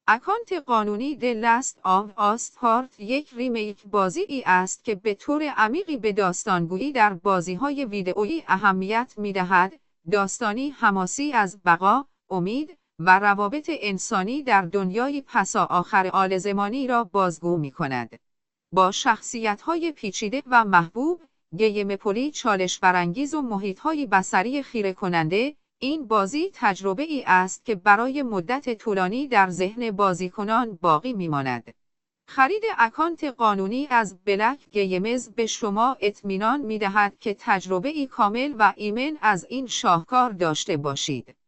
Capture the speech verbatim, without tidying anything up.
اکانت قانونی The Last of Us Part یک ریمیک بازی ای است که به طور عمیقی به داستانگویی در بازی‌های ویدئویی اهمیت می‌دهد. داستانی حماسی از بقا، امید و روابط انسانی در دنیای پسا آخر عالم‌زمانی را بازگو می‌کند. با شخصیت‌های پیچیده و محبوب، گیم‌پلی چالش برانگیز و محیط‌های بصری خیره کننده، این بازی تجربه ای است که برای مدت طولانی در ذهن بازیکنان باقی می‌ماند. خرید اکانت قانونی از بلک گیمز به شما اطمینان می‌دهد که تجربه ای کامل و ایمن از این شاهکار داشته باشید.